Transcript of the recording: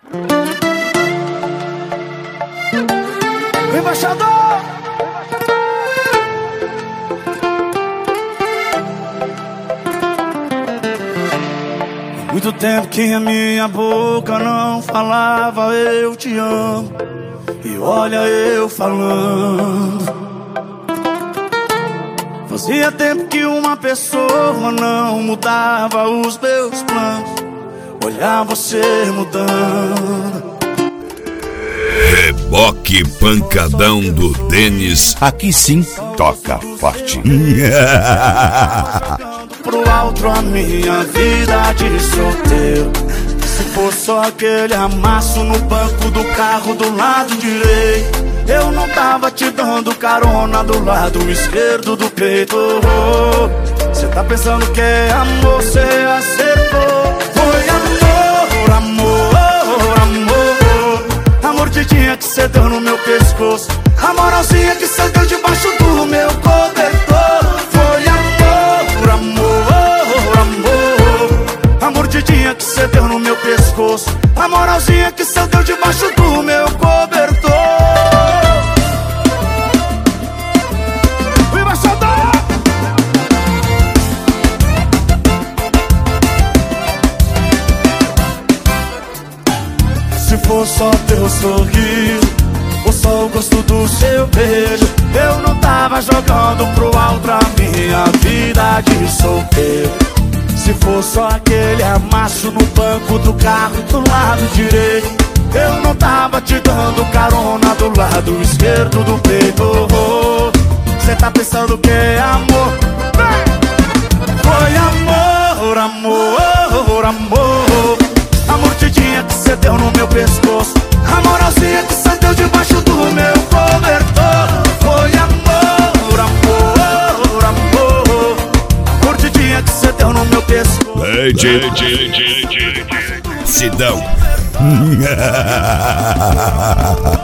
Embaixador! Muito tempo que a minha boca não falava eu te amo. E olha eu falando. Fazia tempo que uma pessoa não mudava os meus planos. Olhar você mudando. Reboque pancadão do Denis. Aqui sim toca forte. Pro alto a minha vida de solteiro. Se for só aquele amasso no banco do carro do lado direito, eu não tava te dando carona do lado esquerdo do peito. Cê tá pensando que é amor, cê acertou. Foi amor, amor, amor. A mordidinha que cê deu no meu pescoço, a moralzinha que cê deu debaixo do meu cobertor. Foi amor, amor, amor. A mordidinha que cê deu no meu pescoço, a moralzinha que cê deu debaixo do meu cobertor. Se for só teu sorriso, ou só o gosto do seu beijo, eu não tava jogando pro alto a minha vida de solteiro. Se for só aquele amasso no banco do carro do lado direito, eu não tava te dando carona do lado esquerdo do peito. Cê tá pensando que é amor? Foi amor, amor, amor. A mordidinha que cê deu no meu pescoço, a moralzinha que cê deu debaixo do meu cobertor. Foi amor, amor, amor. A mordidinha que cê deu no meu pescoço. Sidão.